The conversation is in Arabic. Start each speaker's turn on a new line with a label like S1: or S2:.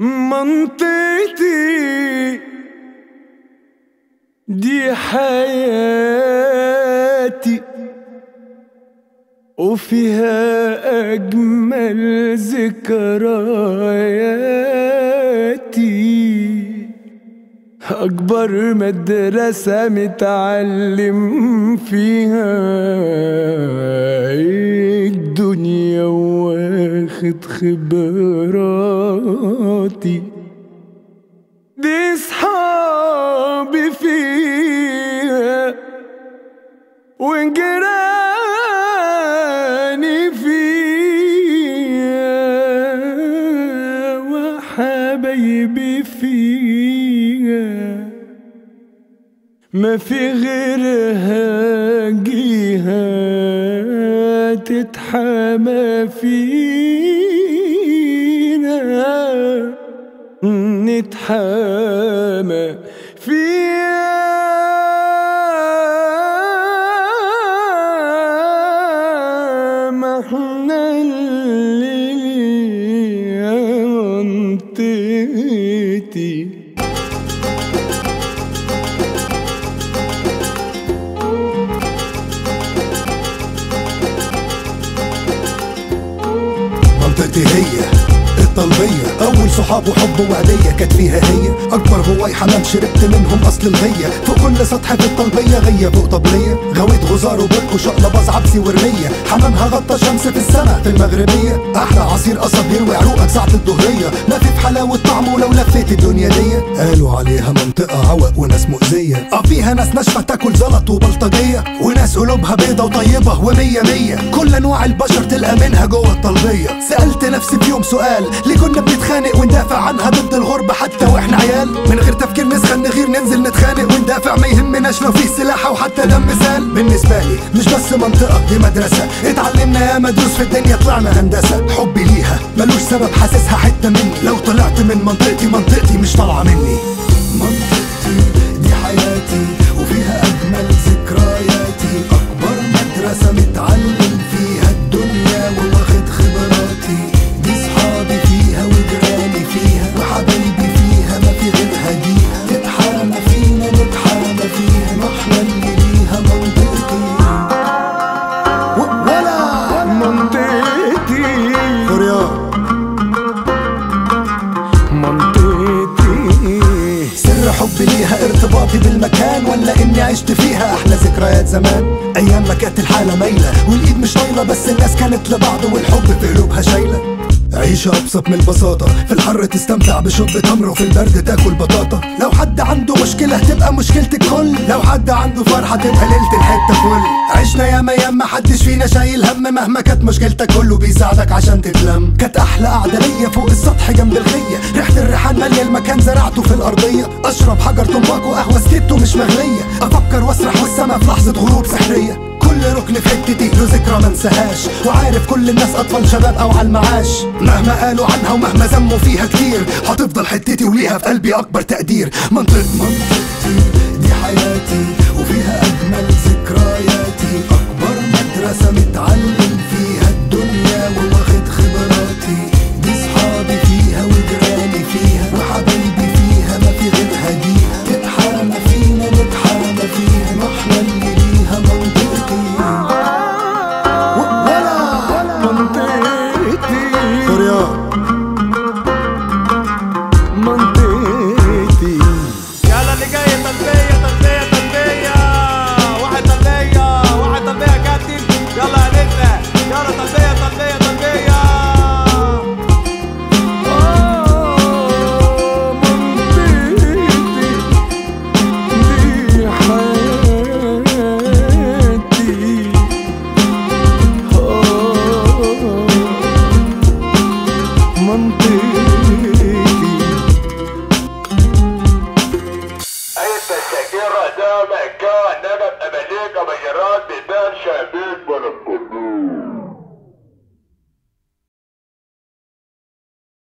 S1: منطقتي دي حياتي وفيها أجمل ذكرياتي، أكبر مدرسة متعلم فيها الدنيا واخد خبراتي، دي صحابي فيها وجيراني فيها وحبايبي فيها، ما في غيرها جيها تتحامى فينا، نتحامى فيها. ما احنا اللي منطقتي
S2: منطقتي هي الطلبية، أول صحاب وحب وعدية كانت فيها هي، أكبر هواي حمام شربت منهم أصل الغية، فوق كل سطح في الطلبية غية فوق طبلية، غويت غزار وبرك وشقلباز عبسي ورمية، حمامها غطى شمس في السماء في المغربية، أحلى عصير قصب يروي عروقك ساعة الظهرية، ما في حلاوة طعمه لو لفيت الدنيا دي، قالوا عليها منطقة عوق وناس مؤذية، فيها ناس ناشفة تاكل زلط وبلطجية، وناس قلوبها بيضة وطيبة ومية مية، كل أنواع البشر تلقى منها جوه الطلبية. سألت نفسي في يوم سؤال، ليه كنا بنتخانق وندافع عنها ضد الغربة حتى واحنا عيال؟ من غير تفكير نسخن نغير ننزل نتخانق وندافع، ما يهمناش لو فيه سلاح وحتى دم مثال. بالنسبة لي مش بس منطقة، دي مدرسة اتعلمنا يا مدروس في الدنيا، طلعنا هندسة. حبي ليها ملوش سبب، حاسسها حتة مني، لو طلعت من منطقتي منطقتي مش طالعة مني. منطقتي دي حياتي وفيها أجمل ذكرياتي، أكبر مدرسة متعلم فيها الدنيا وواخد خبراتي، دي صحابي فيها وجيراني فيها وحبايبي فيها، ما في غيرها جيها تتحامى فينا نتحامى فيها، واحنا اللي ليها منطقتي ولا
S1: منطقتي
S2: قريان
S1: منطقتي.
S2: سر حبي ليها ارتباطي بالمكان، ولا اني عشت فيها احلى ذكريات زمان، ايام ما كانت الحالة مايلة والايد مش طايلة، بس الناس كانت لبعض والحب في قلوبها شايلة. عيشة أبسط من البساطة، في الحر تستمتع بشرب تمر وفي البرد تاكل بطاطا، لو حد عنده مشكلة تبقى مشكلتك كل، لو حد عنده فرحة تبقى ليلة الحتة فل. عشنا ياما ياما محدش فينا شايل هم، مهما كانت مشكلتك كله بيساعدك عشان تتلم. كانت أحلى قعدة ليا فوق السطح جنب الغية، ريحة الريحان مالية المكان زرعته في الأرضية، أشرب حجر تمباك وقهوة سكيتو مش مغلية، أفكر وأسرح والسما في لحظة غروب سحرية. كل ركن في حتتي له ذكرى منساهاش، وعارف كل الناس أطفال شباب أو على المعاش، مهما قالوا عنها ومهما ذموا فيها كتير، هتفضل حتتي وليها في قلبي أكبر تقدير. منطقتي دي حياتي وفيها أجمل ذكرياتي، أكبر مدرسة متعلم فيها الدنيا وواخد خبراتي، دي صحابي فيها وجيراني فيها وحبايبي فيها، ما في غيرها جيها تتحامى فينا نتحامى فيها، واحنا اللي ليها منطقتي ولا
S1: منطقتي
S2: قريان
S1: منطقتي.
S3: يلا اللي جاي تلبية تلبية تلبية، واحد تلبية واحد تلبية كابتن، يلا يا نجمة يلا تلبية تلبية تلبية.
S1: التذكير ده مكان نبقى مليك